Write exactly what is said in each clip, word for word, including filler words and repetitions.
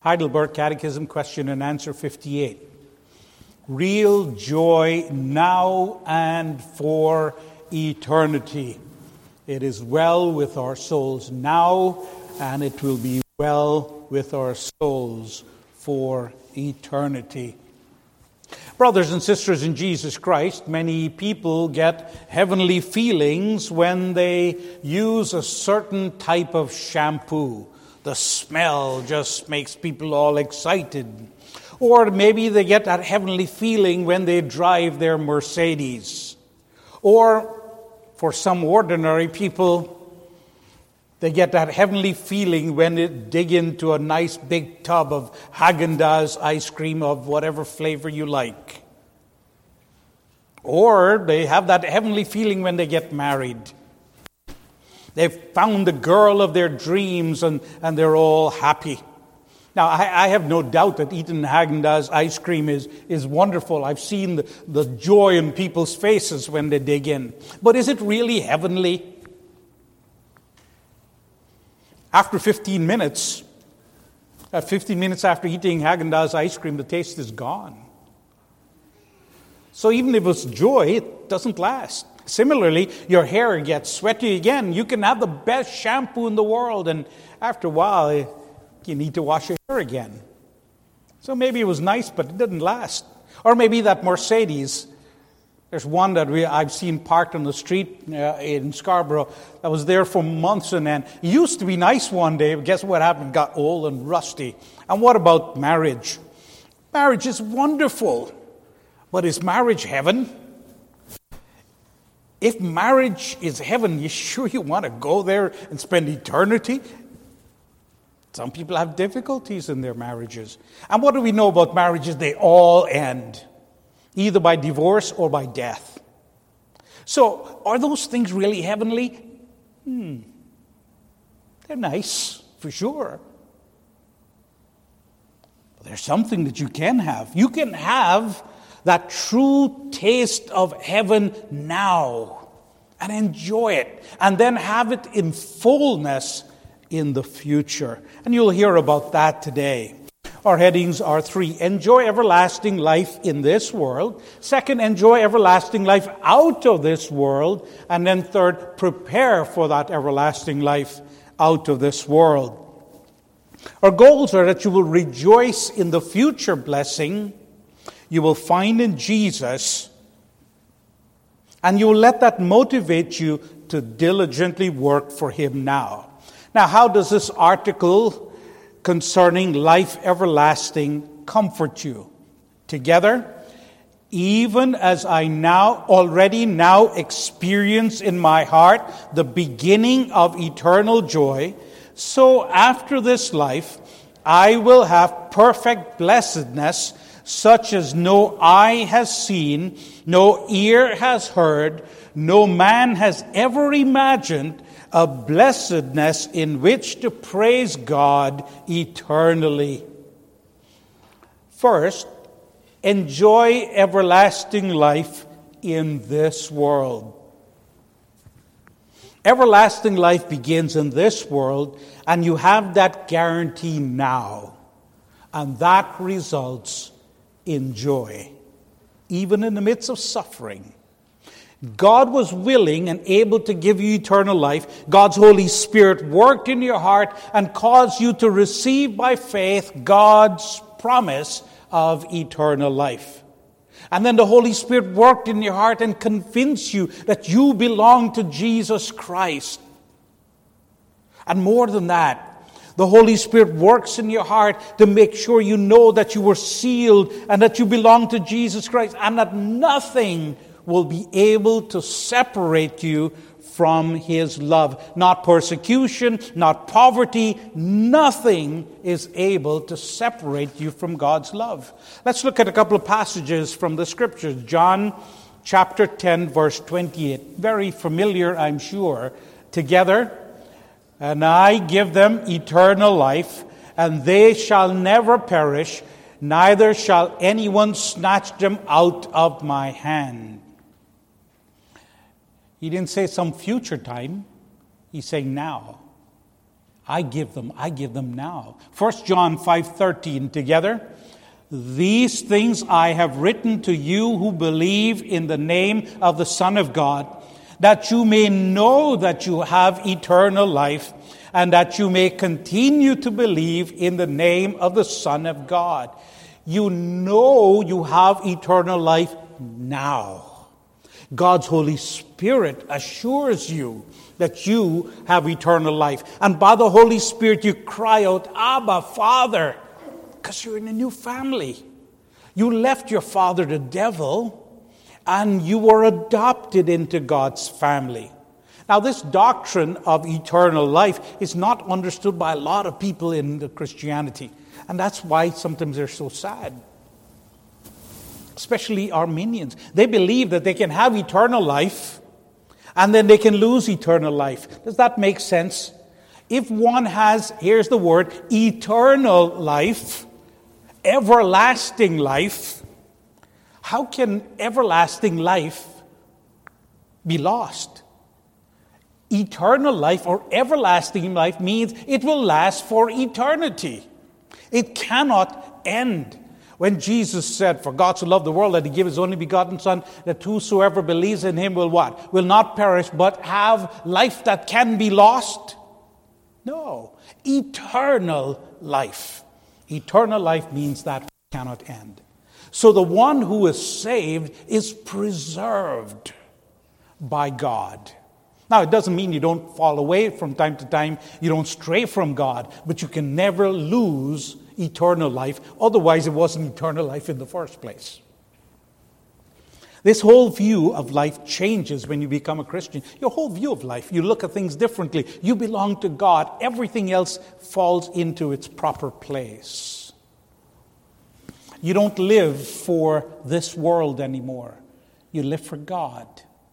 Heidelberg Catechism, question and answer fifty-eight. Real joy now and for eternity. It is well with our souls now, and it will be well with our souls for eternity. Brothers and sisters in Jesus Christ, many people get heavenly feelings when they use a certain type of shampoo. The smell just makes people all excited. Or maybe they get that heavenly feeling when they drive their Mercedes. Or for some ordinary people, they get that heavenly feeling when they dig into a nice big tub of Haagen-Dazs ice cream of whatever flavor you like. Or they have that heavenly feeling when they get married. They've found the girl of their dreams and, and they're all happy. Now, I, I have no doubt that eating Haagen-Dazs ice cream is, is wonderful. I've seen the, the joy in people's faces when they dig in. But is it really heavenly? After fifteen minutes, uh, fifteen minutes after eating Haagen-Dazs ice cream, the taste is gone. So even if it's joy, it doesn't last. Similarly, your hair gets sweaty again. You can have the best shampoo in the world, and after a while, you need to wash your hair again. So maybe it was nice, but it didn't last. Or maybe that Mercedes. There's one that we, I've seen parked on the street uh, in Scarborough that was there for months on end. It used to be nice one day, but guess what happened? It got old and rusty. And what about marriage? Marriage is wonderful, but is marriage heaven? If marriage is heaven, you sure you want to go there and spend eternity? Some people have difficulties in their marriages. And what do we know about marriages? They all end, either by divorce or by death. So, are those things really heavenly? Hmm. They're nice, for sure. But there's something that you can have. You can have that true taste of heaven now and enjoy it, and then have it in fullness in the future. And you'll hear about that today. Our headings are three: enjoy everlasting life in this world. Second, enjoy everlasting life out of this world. And then third, prepare for that everlasting life out of this world. Our goals are that you will rejoice in the future blessing you will find in Jesus, and you will let that motivate you to diligently work for Him now. Now, how does this article concerning life everlasting comfort you? Together, even as I now, already now experience in my heart the beginning of eternal joy, so after this life I will have perfect blessedness, such as no eye has seen, no ear has heard, no man has ever imagined, a blessedness in which to praise God eternally. First, enjoy everlasting life in this world. Everlasting life begins in this world, and you have that guarantee now. And that results in joy, even in the midst of suffering. God was willing and able to give you eternal life. God's Holy Spirit worked in your heart and caused you to receive by faith God's promise of eternal life. And then the Holy Spirit worked in your heart and convinced you that you belong to Jesus Christ. And more than that, the Holy Spirit works in your heart to make sure you know that you were sealed and that you belong to Jesus Christ, and that nothing will be able to separate you from His love. Not persecution, not poverty, nothing is able to separate you from God's love. Let's look at a couple of passages from the Scriptures. John chapter ten, verse twenty-eight. Very familiar, I'm sure. Together, and I give them eternal life, and they shall never perish, neither shall anyone snatch them out of my hand. He didn't say some future time. He's saying now. I give them, I give them now. First John five thirteen together. These things I have written to you who believe in the name of the Son of God, that you may know that you have eternal life, and that you may continue to believe in the name of the Son of God. You know you have eternal life now. God's Holy Spirit assures you that you have eternal life. And by the Holy Spirit you cry out, Abba, Father, because you're in a new family. You left your father, the devil, and you were adopted into God's family. Now, this doctrine of eternal life is not understood by a lot of people in the Christianity. And that's why sometimes they're so sad. Especially Arminians. They believe that they can have eternal life and then they can lose eternal life. Does that make sense? If one has, here's the word, eternal life, everlasting life, how can everlasting life be lost? Eternal life or everlasting life means it will last for eternity. It cannot end. When Jesus said, for God so loved the world that he gave his only begotten Son, that whosoever believes in him will what? Will not perish, but have life that can be lost? No. Eternal life. Eternal life means that cannot end. So the one who is saved is preserved by God. Now, it doesn't mean you don't fall away from time to time. You don't stray from God. But you can never lose eternal life. Otherwise, it wasn't eternal life in the first place. This whole view of life changes when you become a Christian. Your whole view of life. You look at things differently. You belong to God. Everything else falls into its proper place. You don't live for this world anymore. You live for God.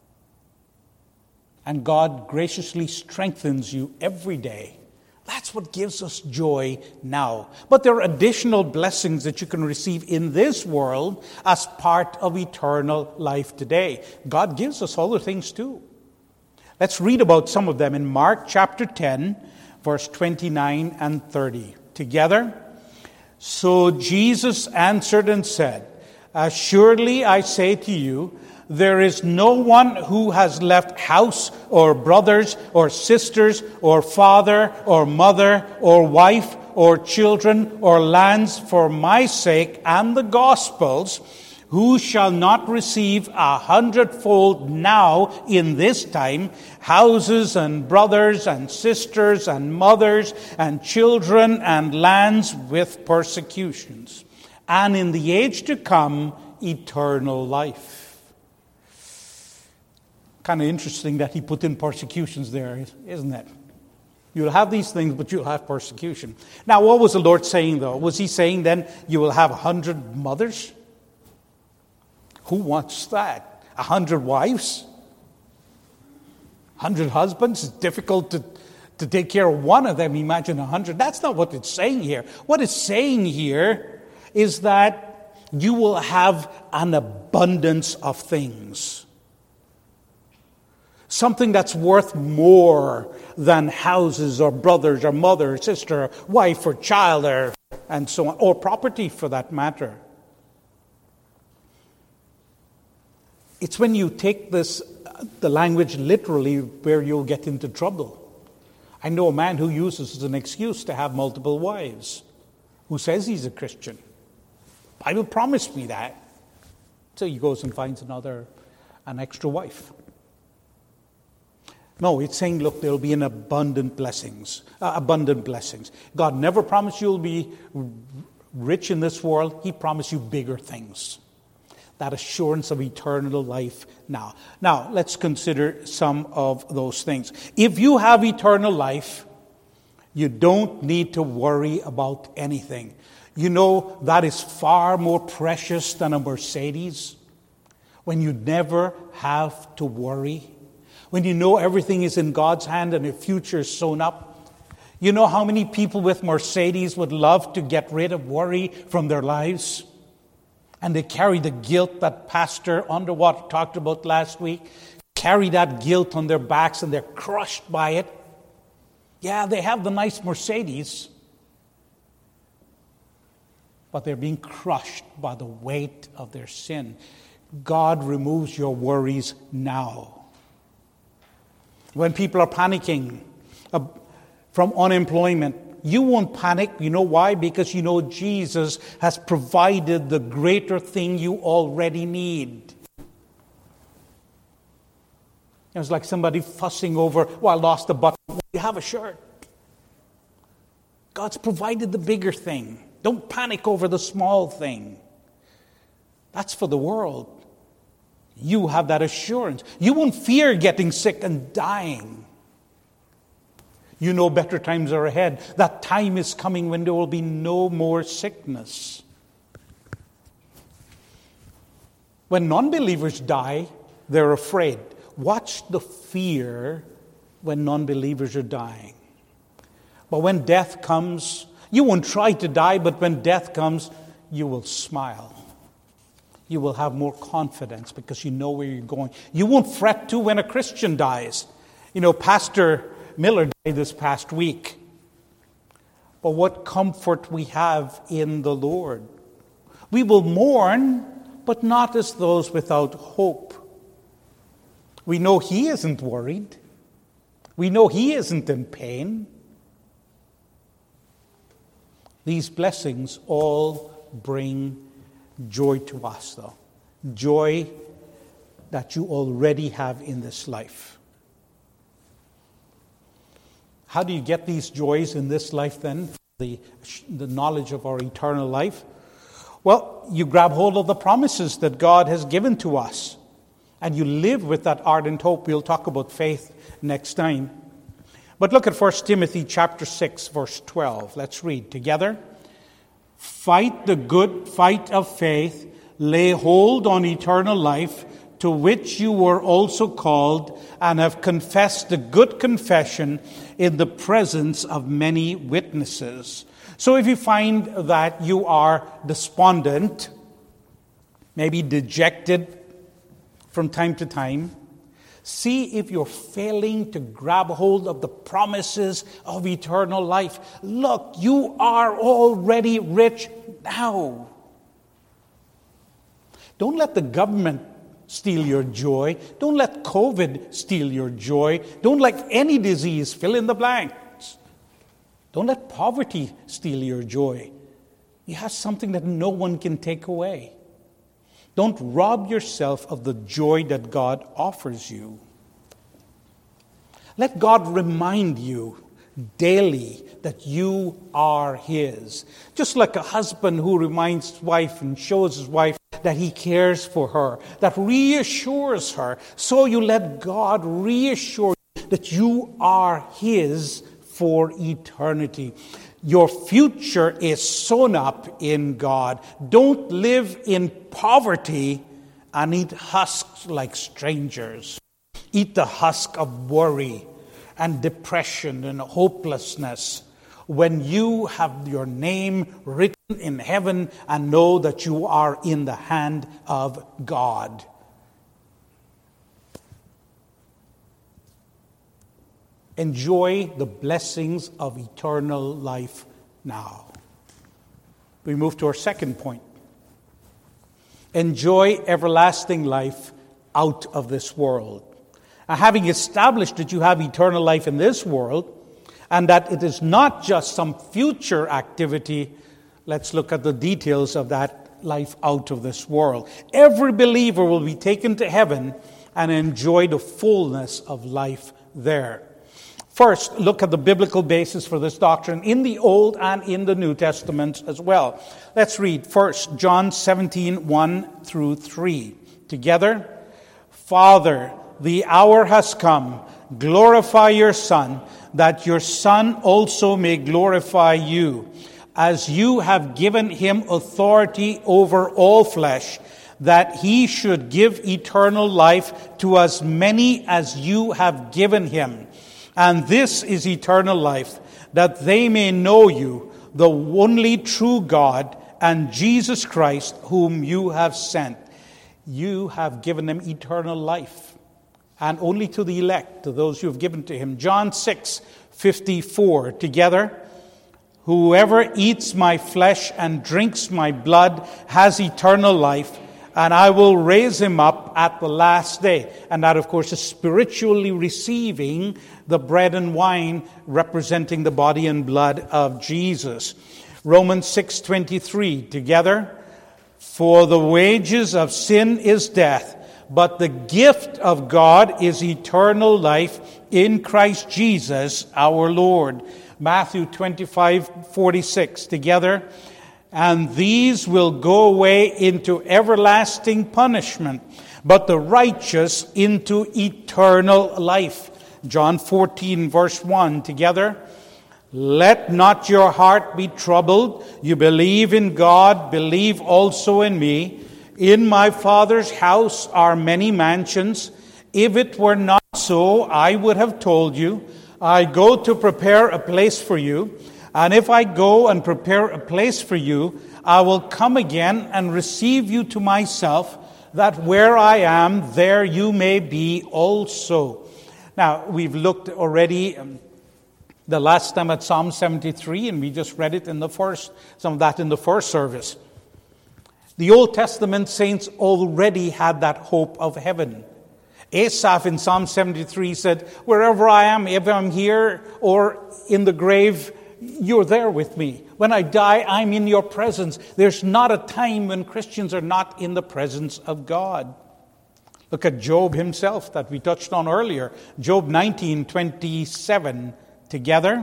And God graciously strengthens you every day. That's what gives us joy now. But there are additional blessings that you can receive in this world as part of eternal life today. God gives us other things too. Let's read about some of them in Mark chapter ten, verse twenty-nine and thirty. Together. So Jesus answered and said, assuredly I say to you, there is no one who has left house or brothers or sisters or father or mother or wife or children or lands for my sake and the gospel's, who shall not receive a hundredfold now in this time, houses and brothers and sisters and mothers and children and lands with persecutions, and in the age to come, eternal life. Kind of interesting that he put in persecutions there, isn't it? You'll have these things, but you'll have persecution. Now, what was the Lord saying, though? Was he saying then you will have a hundred mothers? Who wants that? A hundred wives? A hundred husbands? It's difficult to, to take care of one of them. Imagine a hundred. That's not what it's saying here. What it's saying here is that you will have an abundance of things. Something that's worth more than houses or brothers or mother or sister or wife or child or, and so on, or property for that matter. It's when you take this, the language literally, where you'll get into trouble. I know a man who uses as an excuse to have multiple wives, who says he's a Christian. The Bible promised me that. So he goes and finds another, an extra wife. No, it's saying, look, there will be an abundant blessings, uh, abundant blessings. God never promised you'll be rich in this world. He promised you bigger things. That assurance of eternal life now. Now, let's consider some of those things. If you have eternal life, you don't need to worry about anything. You know, that is far more precious than a Mercedes. When you never have to worry. When you know everything is in God's hand and your future is sewn up. You know how many people with Mercedes would love to get rid of worry from their lives? And they carry the guilt that Pastor Underwater talked about last week. Carry that guilt on their backs and they're crushed by it. Yeah, they have the nice Mercedes, but they're being crushed by the weight of their sin. God removes your worries now. When people are panicking uh, from unemployment, you won't panic. You know why? Because you know Jesus has provided the greater thing you already need. It was like somebody fussing over, well, I lost a button. Well, you have a shirt. God's provided the bigger thing. Don't panic over the small thing. That's for the world. You have that assurance. You won't fear getting sick and dying. You know better times are ahead. That time is coming when there will be no more sickness. When non-believers die, they're afraid. Watch the fear when non-believers are dying. But when death comes, you won't try to die, but when death comes, you will smile. You will have more confidence because you know where you're going. You won't fret too when a Christian dies. You know, Pastor Miller died this past week. But what comfort we have in the Lord. We will mourn, but not as those without hope. We know He isn't worried. We know He isn't in pain. These blessings all bring joy to us, though. Joy that you already have in this life. How do you get these joys in this life then? The, the knowledge of our eternal life? Well, you grab hold of the promises that God has given to us. And you live with that ardent hope. We'll talk about faith next time. But look at First Timothy chapter six, verse twelve. Let's read together. Fight the good fight of faith. Lay hold on eternal life, to which you were also called, and have confessed the good confession in the presence of many witnesses. So if you find that you are despondent, maybe dejected from time to time, see if you're failing to grab hold of the promises of eternal life. Look, you are already rich now. Don't let the government steal your joy. Don't let COVID steal your joy. Don't let any disease fill in the blanks. Don't let poverty steal your joy. You have something that no one can take away. Don't rob yourself of the joy that God offers you. Let God remind you daily that you are His. Just like a husband who reminds his wife and shows his wife that he cares for her, that reassures her, so you let God reassure you that you are His for eternity. Your future is sewn up in God. Don't live in poverty and eat husks like strangers. Eat the husk of worry and depression and hopelessness when you have your name written in heaven and know that you are in the hand of God. Enjoy the blessings of eternal life now. We move to our second point. Enjoy everlasting life out of this world. Now, having established that you have eternal life in this world, and that it is not just some future activity, let's look at the details of that life out of this world. Every believer will be taken to heaven and enjoy the fullness of life there. First, look at the biblical basis for this doctrine in the Old and in the New Testament as well. Let's read first John seventeen, one through three. Together, Father, the hour has come. Glorify your Son, that your Son also may glorify you, as you have given him authority over all flesh, that he should give eternal life to as many as you have given him. And this is eternal life, that they may know you, the only true God, and Jesus Christ, whom you have sent. You have given them eternal life, and only to the elect, to those you have given to him. John six, fifty-four. Together, whoever eats my flesh and drinks my blood has eternal life, and I will raise him up at the last day. And that, of course, is spiritually receiving the bread and wine representing the body and blood of Jesus. Romans six twenty-three. Together, for the wages of sin is death, but the gift of God is eternal life in Christ Jesus our Lord. Matthew twenty-five forty-six. Together, and these will go away into everlasting punishment, but the righteous into eternal life. John fourteen verse one. Together, let not your heart be troubled. You believe in God, believe also in me. In my Father's house are many mansions. If it were not so, I would have told you. I go to prepare a place for you. And if I go and prepare a place for you, I will come again and receive you to myself, that where I am, there you may be also. Now, we've looked already um, the last time at Psalm seventy-three, and we just read it in the first, some of that in the first service. The Old Testament saints already had that hope of heaven. Asaph in Psalm seventy-three said, wherever I am, if I'm here or in the grave, you're there with me. When I die, I'm in your presence. There's not a time when Christians are not in the presence of God. Look at Job himself that we touched on earlier. Job nineteen twenty-seven. Together,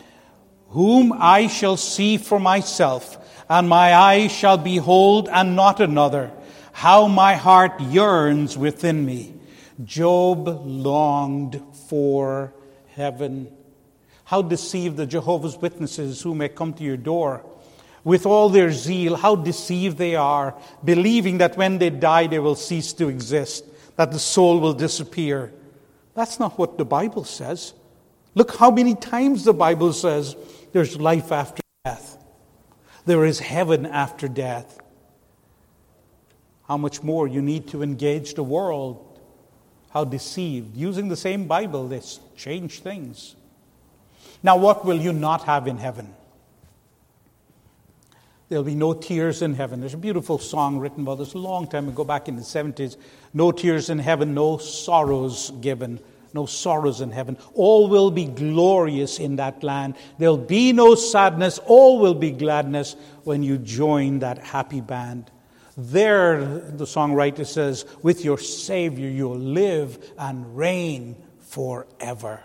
whom I shall see for myself, and my eyes shall behold and not another. How my heart yearns within me. Job longed for heaven. How deceived the Jehovah's Witnesses who may come to your door. With all their zeal, how deceived they are, believing that when they die they will cease to exist, that the soul will disappear. That's not what the Bible says. Look how many times the Bible says there's life after death. There is heaven after death. How much more you need to engage the world. How deceived. Using the same Bible, they change things. Now, what will you not have in heaven? There'll be no tears in heaven. There's a beautiful song written about this a long time ago, back in the seventies. No tears in heaven, no sorrows given. No sorrows in heaven. All will be glorious in that land. There'll be no sadness. All will be gladness when you join that happy band. There, the songwriter says, with your Savior you'll live and reign forever.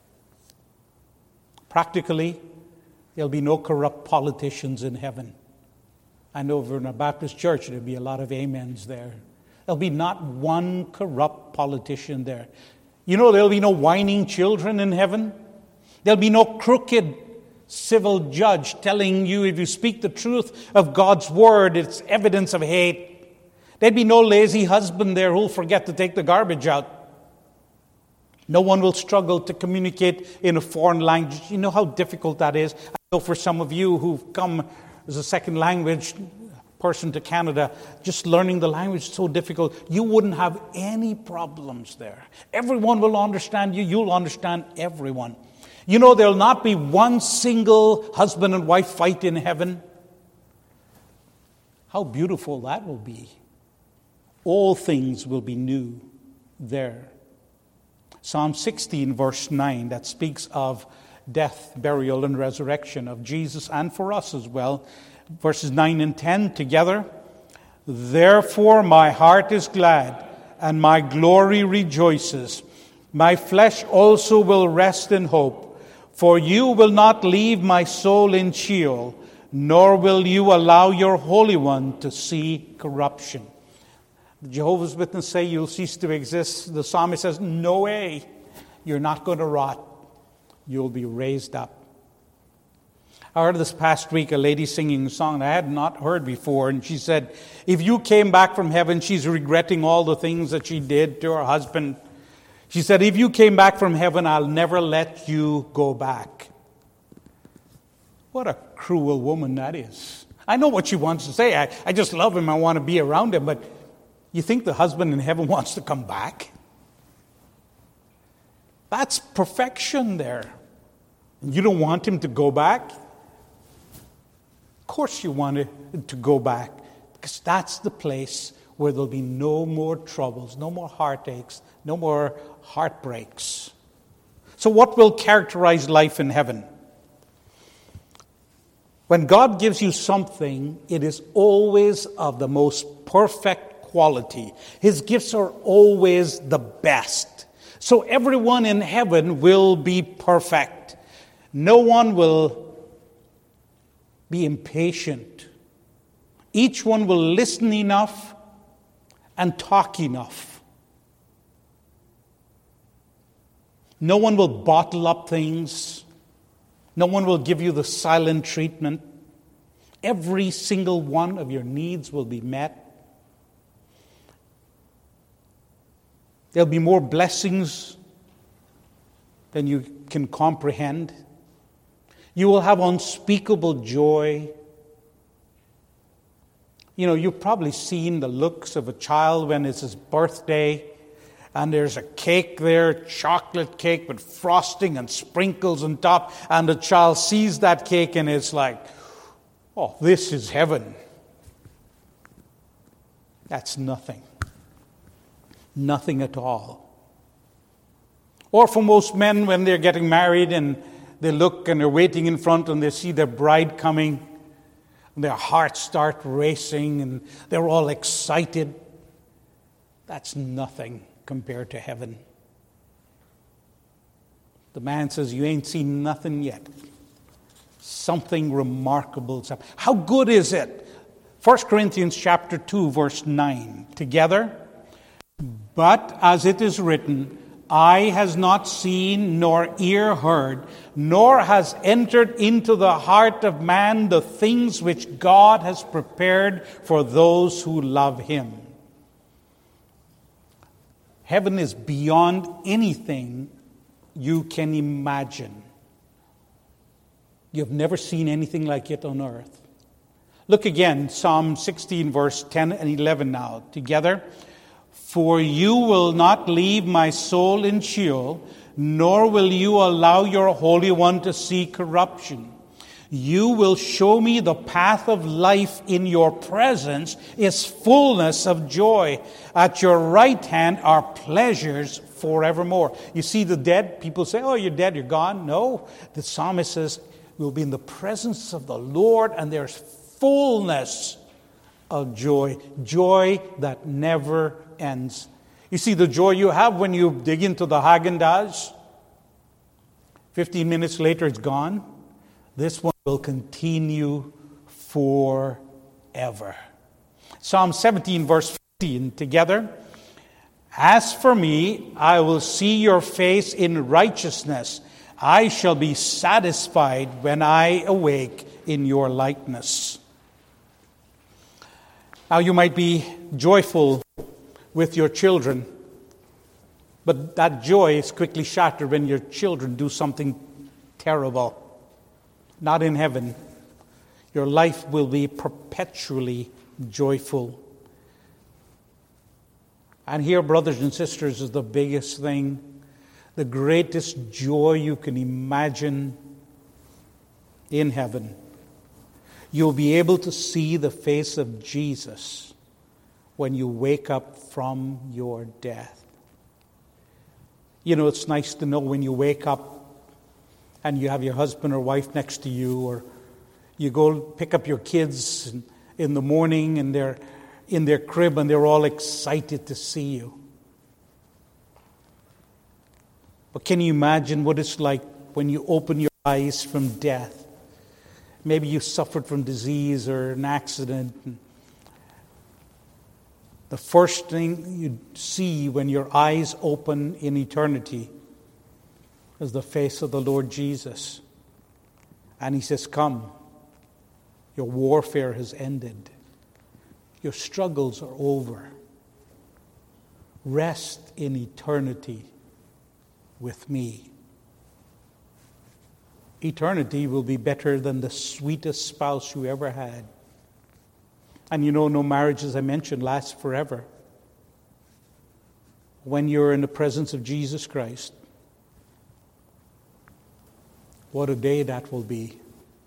Practically, there'll be no corrupt politicians in heaven. I know over in a Baptist church there'll be a lot of amens there. There'll be not one corrupt politician there. You know, there'll be no whining children in heaven. There'll be no crooked civil judge telling you if you speak the truth of God's word, it's evidence of hate. There'd be no lazy husband there who'll forget to take the garbage out. No one will struggle to communicate in a foreign language. You know how difficult that is? I know for some of you who've come as a second language person to Canada, just learning the language is so difficult. You wouldn't have any problems there. Everyone will understand you. You'll understand everyone. You know, there'll not be one single husband and wife fight in heaven. How beautiful that will be. All things will be new there. Psalm sixteen, verse nine, that speaks of death, burial, and resurrection of Jesus and for us as well. Verses nine and ten together. Therefore my heart is glad, and my glory rejoices. My flesh also will rest in hope. For you will not leave my soul in Sheol, nor will you allow your Holy One to see corruption. The Jehovah's Witnesses say you'll cease to exist. The psalmist says, no way. You're not going to rot. You'll be raised up. I heard this past week a lady singing a song I had not heard before, and she said, if you came back from heaven, she's regretting all the things that she did to her husband. She said, if you came back from heaven, I'll never let you go back. What a cruel woman that is. I know what she wants to say. I, I just love him. I want to be around him. But you think the husband in heaven wants to come back? That's perfection there. You don't want him to go back? Of course you want it to go back, because that's the place where there'll be no more troubles, no more heartaches, no more heartbreaks. So what will characterize life in heaven? When God gives you something, it is always of the most perfect quality. His gifts are always the best. So everyone in heaven will be perfect. No one will be impatient. Each one will listen enough and talk enough. No one will bottle up things. No one will give you the silent treatment. Every single one of your needs will be met. There'll be more blessings than you can comprehend. You will have unspeakable joy. You know, you've probably seen the looks of a child when it's his birthday, and there's a cake there, chocolate cake with frosting and sprinkles on top, and the child sees that cake and it's like, oh, this is heaven. That's nothing. Nothing at all. Or for most men, when they're getting married and they look and they're waiting in front and they see their bride coming, and their hearts start racing and they're all excited. That's nothing compared to heaven. The man says, you ain't seen nothing yet. Something remarkable. How good is it? First Corinthians chapter two, verse nine. Together. But as it is written, eye has not seen, nor ear heard, nor has entered into the heart of man the things which God has prepared for those who love him. Heaven is beyond anything you can imagine. You've never seen anything like it on earth. Look again, Psalm sixteen, verse ten and eleven now, together. For you will not leave my soul in Sheol, nor will you allow your Holy One to see corruption. You will show me the path of life. In your presence is fullness of joy. At your right hand are pleasures forevermore. You see the dead? People say, oh, you're dead, you're gone. No, the psalmist says, we'll be in the presence of the Lord, and there's fullness of joy. Joy that never ends. You see the joy you have when you dig into the Haagen-Dazs? Fifteen minutes later, it's gone. This one will continue forever. Psalm seventeen, verse fifteen, together. As for me, I will see your face in righteousness. I shall be satisfied when I awake in your likeness. Now you might be joyful with your children, but that joy is quickly shattered when your children do something terrible. Not in heaven. Your life will be perpetually joyful. And here, brothers and sisters, is the biggest thing, the greatest joy you can imagine in heaven. You'll be able to see the face of Jesus when you wake up from your death. You know, it's nice to know when you wake up and you have your husband or wife next to you, or you go pick up your kids in the morning and they're in their crib and they're all excited to see you. But can you imagine what it's like when you open your eyes from death? Maybe you suffered from disease or an accident. The first thing you see when your eyes open in eternity is the face of the Lord Jesus. And he says, come, your warfare has ended. Your struggles are over. Rest in eternity with me. Eternity will be better than the sweetest spouse you ever had. And you know, no marriage, as I mentioned, lasts forever. When you're in the presence of Jesus Christ, What a day that will be.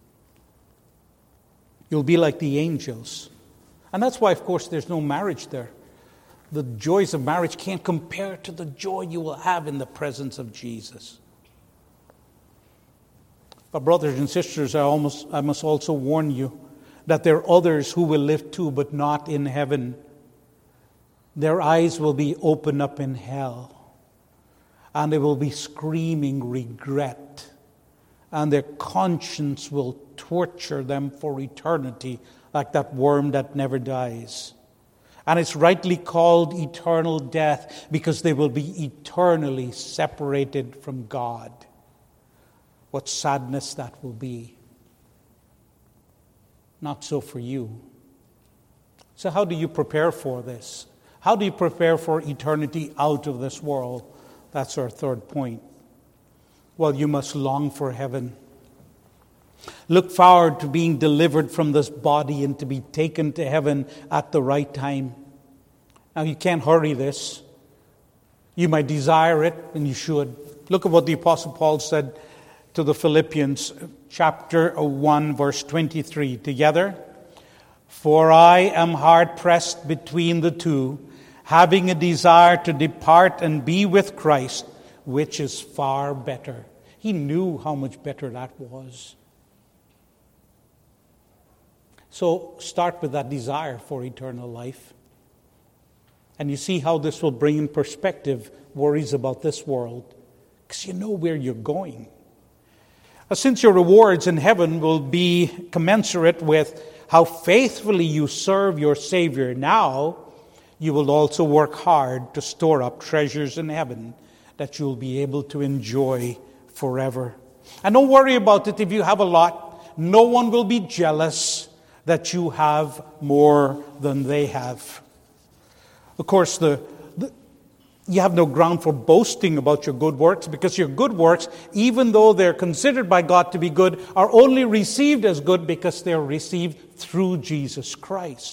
You'll be like the angels. And that's why, of course, there's no marriage there. The joys of marriage can't compare to the joy you will have in the presence of Jesus. But brothers and sisters, I, almost, I must also warn you that there are others who will live too, but not in heaven. Their eyes will be opened up in hell, and they will be screaming regret, and their conscience will torture them for eternity like that worm that never dies. And it's rightly called eternal death because they will be eternally separated from God. What sadness that will be. Not so for you. So how do you prepare for this? How do you prepare for eternity out of this world? That's our third point. Well, you must long for heaven. Look forward to being delivered from this body and to be taken to heaven at the right time. Now, you can't hurry this. You might desire it, and you should. Look at what the Apostle Paul said to the Philippians, chapter one, verse twenty-three. Together, for I am hard pressed between the two, having a desire to depart and be with Christ, which is far better. He knew how much better that was. So start with that desire for eternal life. And you see how this will bring in perspective worries about this world. Because you know where you're going. Since your rewards in heaven will be commensurate with how faithfully you serve your Savior now, you will also work hard to store up treasures in heaven that you'll be able to enjoy forever. And don't worry about it if you have a lot. No one will be jealous that you have more than they have. Of course, the, the you have no ground for boasting about your good works, because your good works, even though they're considered by God to be good, are only received as good because they're received through Jesus Christ.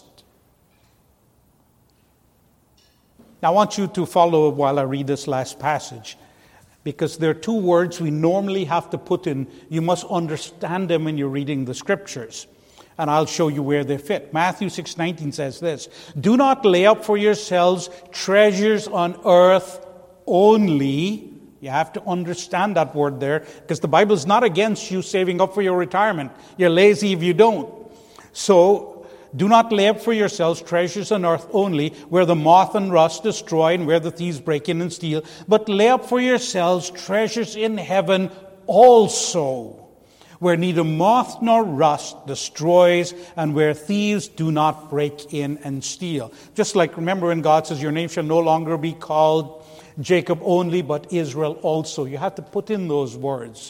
Now, I want you to follow while I read this last passage, because there are two words we normally have to put in. You must understand them when you're reading the Scriptures. And I'll show you where they fit. Matthew six nineteen says this: do not lay up for yourselves treasures on earth only. You have to understand that word there, because the Bible is not against you saving up for your retirement. You're lazy if you don't. So, do not lay up for yourselves treasures on earth only, where the moth and rust destroy and where the thieves break in and steal. But lay up for yourselves treasures in heaven also, where neither moth nor rust destroys, and where thieves do not break in and steal. Just like, remember when God says, your name shall no longer be called Jacob only, but Israel also. You have to put in those words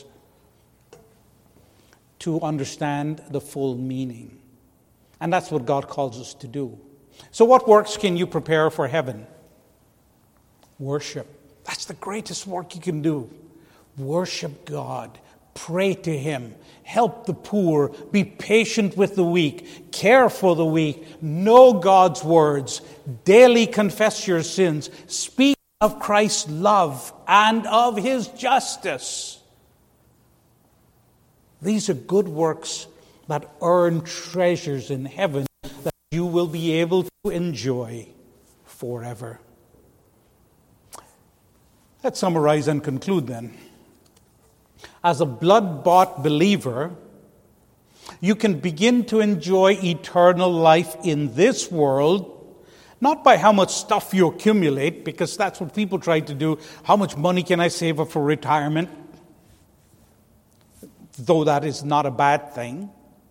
to understand the full meaning. And that's what God calls us to do. So what works can you prepare for heaven? Worship. That's the greatest work you can do. Worship God. Pray to Him. Help the poor. Be patient with the weak. Care for the weak. Know God's words. Daily confess your sins. Speak of Christ's love and of His justice. These are good works that earn treasures in heaven that you will be able to enjoy forever. Let's summarize and conclude then. As a blood-bought believer, you can begin to enjoy eternal life in this world, not by how much stuff you accumulate, because that's what people try to do. How much money can I save up for retirement? Though that is not a bad thing.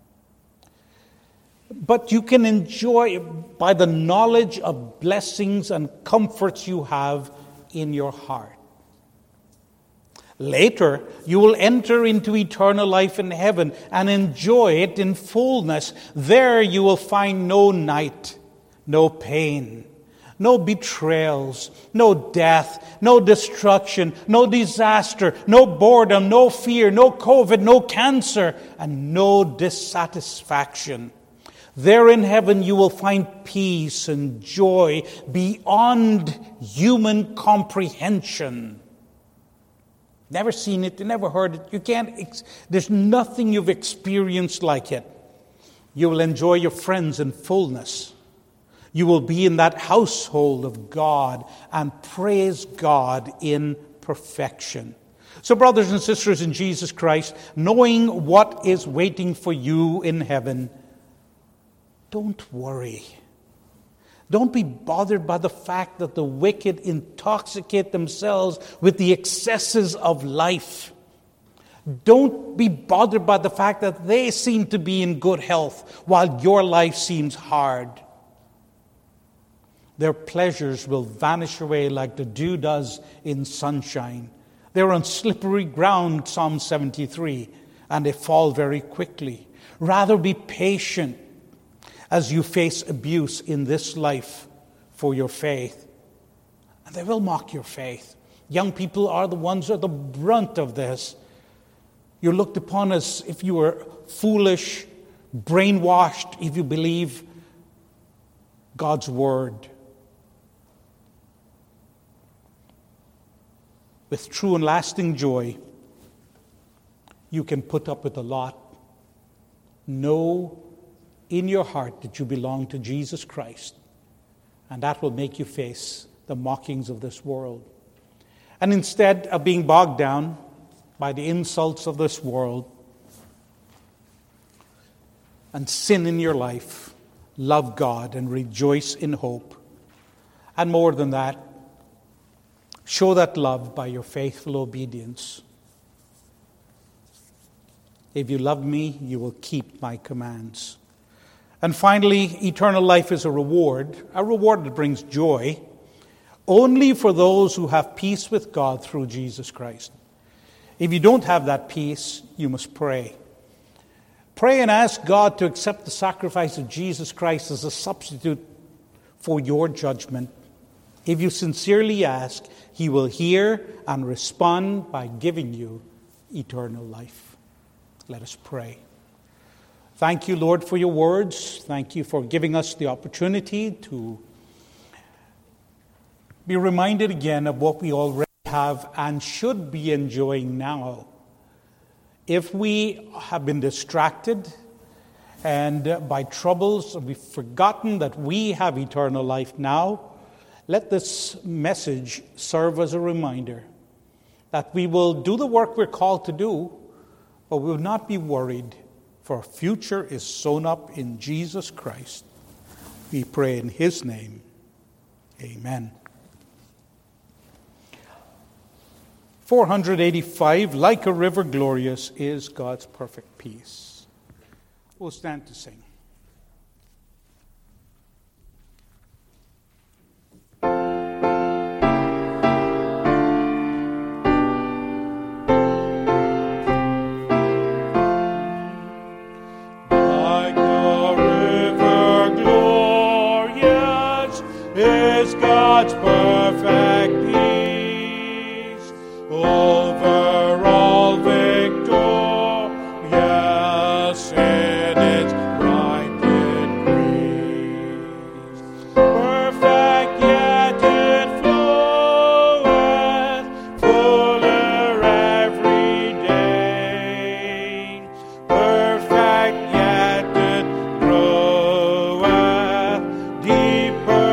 But you can enjoy by the knowledge of blessings and comforts you have in your heart. Later, you will enter into eternal life in heaven and enjoy it in fullness. There you will find no night, no pain, no betrayals, no death, no destruction, no disaster, no boredom, no fear, no COVID, no cancer, and no dissatisfaction. There in heaven you will find peace and joy beyond human comprehension. Never seen it, you never heard it. You can't, ex- there's nothing you've experienced like it. You will enjoy your friends in fullness. You will be in that household of God and praise God in perfection. So, brothers and sisters in Jesus Christ, knowing what is waiting for you in heaven, don't worry. Don't be bothered by the fact that the wicked intoxicate themselves with the excesses of life. Don't be bothered by the fact that they seem to be in good health while your life seems hard. Their pleasures will vanish away like the dew does in sunshine. They're on slippery ground, Psalm seventy-three, and they fall very quickly. Rather be patient as you face abuse in this life for your faith. And they will mock your faith. Young people are the ones who are the brunt of this. You're looked upon as if you were foolish, brainwashed, if you believe God's word. With true and lasting joy, you can put up with a lot. Know in your heart that you belong to Jesus Christ, and that will make you face the mockings of this world. And instead of being bogged down by the insults of this world and sin in your life, love God and rejoice in hope. And more than that, show that love by your faithful obedience. If you love me, you will keep my commands. And finally, eternal life is a reward, a reward that brings joy, only for those who have peace with God through Jesus Christ. If you don't have that peace, you must pray. Pray and ask God to accept the sacrifice of Jesus Christ as a substitute for your judgment. If you sincerely ask, He will hear and respond by giving you eternal life. Let us pray. Thank you, Lord, for your words. Thank you for giving us the opportunity to be reminded again of what we already have and should be enjoying now. If we have been distracted and by troubles, we've forgotten that we have eternal life now, let this message serve as a reminder that we will do the work we're called to do, but we will not be worried, for our future is sewn up in Jesus Christ. We pray in His name. Amen. four eighty-five, Like a River Glorious is God's Perfect Peace. We'll stand to sing. God's perfect peace over all victorious in its bright increase. Perfect yet it floweth, fuller every day. Perfect yet it groweth, deeper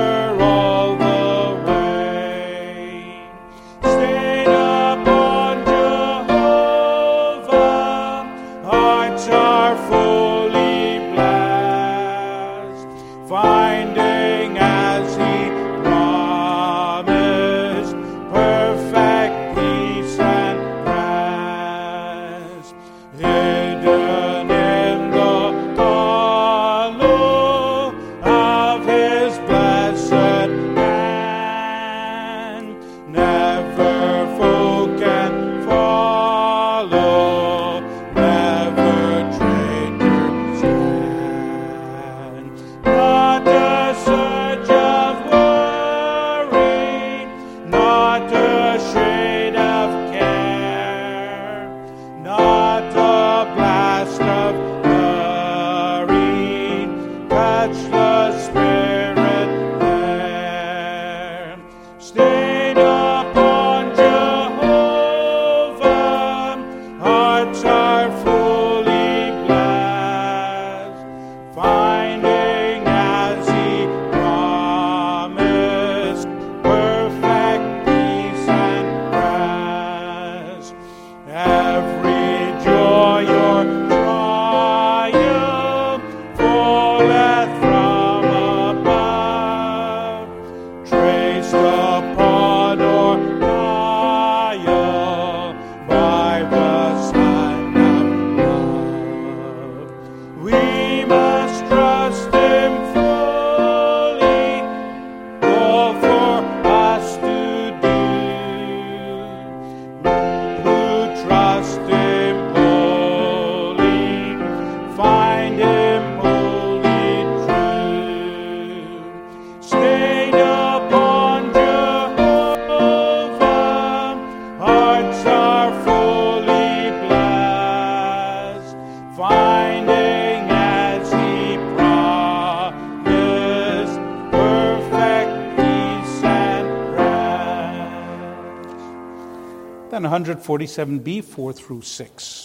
finding as He promised, perfect peace and rest, hidden in the hollow of His blessed hand. Never foe can follow, never traitor stand. Not a soul Then one forty-seven B, four through six.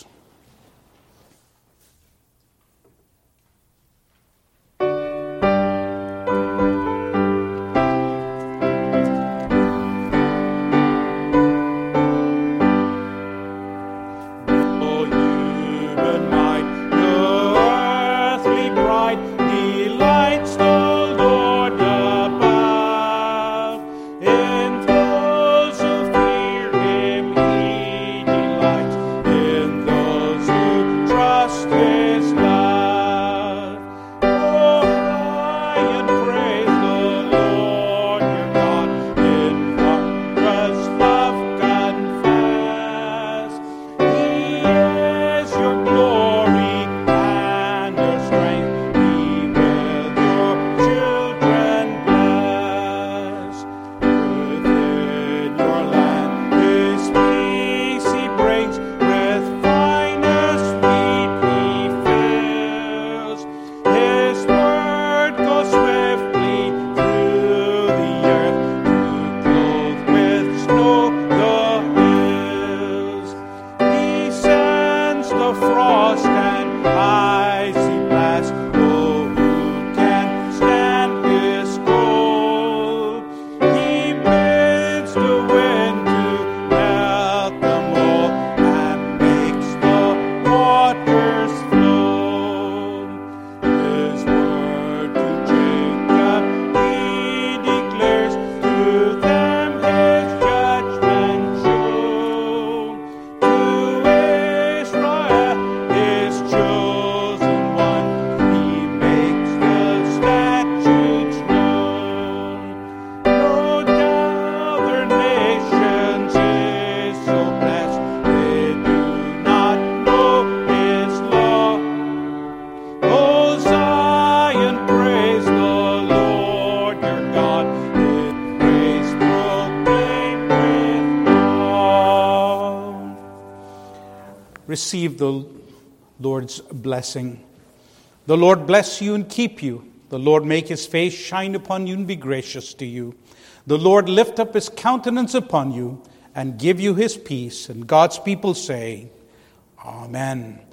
Receive the Lord's blessing. The Lord bless you and keep you. The Lord make his face shine upon you and be gracious to you. The Lord lift up his countenance upon you and give you his peace. And God's people say, Amen.